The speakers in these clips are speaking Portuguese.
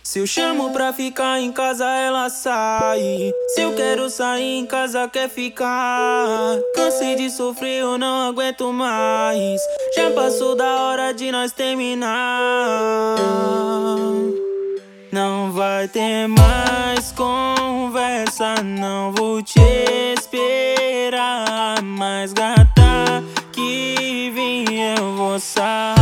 Se eu chamo pra ficar em casa, ela sai. Se eu quero sair em casa, quer ficar. Cansei de sofrer, eu não aguento mais. Já passou da hora de nós terminar. Não vai ter mais conversa, não vou te esperar. Mas gata, que vim eu vou sarrar.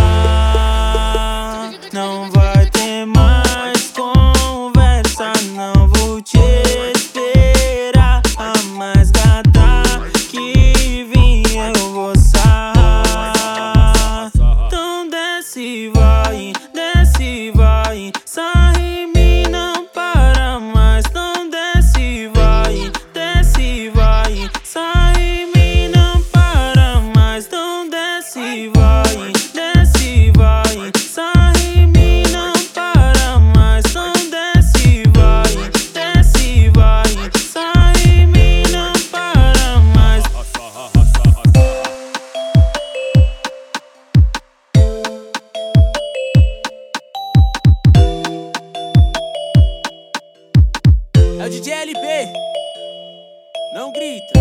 Não vai ter mais conversa, não vou te esperar. Mas gata, que vim eu vou sarrar. Então desce e vai, desce e vai. Sarra em mim, não para mais. Então desce e vai, desce e vai. Sarra em mim, não para mais. Então desce e vai, desce e vai. Sarra em mim, não para mais. Então desce e vai, desce e vai. Sarra em mim, não para mais. É o DJ LB, não grita.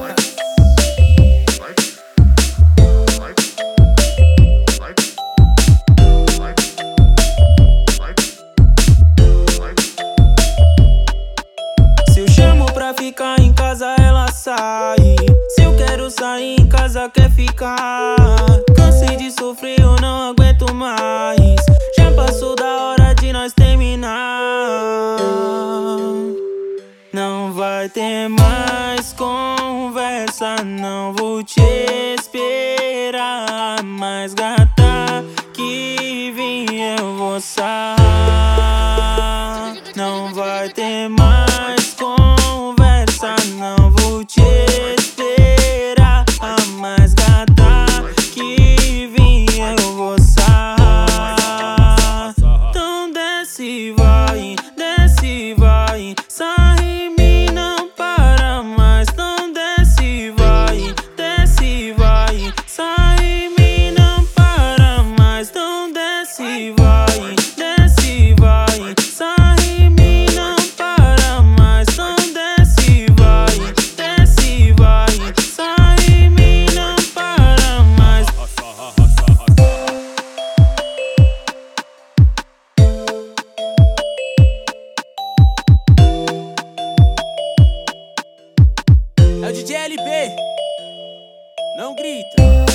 Se eu chamo pra ficar em casa, ela sai. Se eu quero sair em casa, quer ficar. Cansei de sofrer, eu não aguento mais. Já passou da hora de nós terminar. Não vai ter mais conversa, não vou te esperar. Mas gata, que vim eu vou sarrar. Não vai ter mais conversa, não vou te esperar. Mas gata, que vim eu vou sarrar. Então desce e vai, desce e vai. Sarra em mim, não para mais. Então desce e vai, desce e vai. Sarra em mim, não para mais. Então desce e vai, desce e vai. Sarra em mim, não para mais. Então desce e vai, desce e vai. Sarra em mim, não para mais. É o DJ LB, não grita.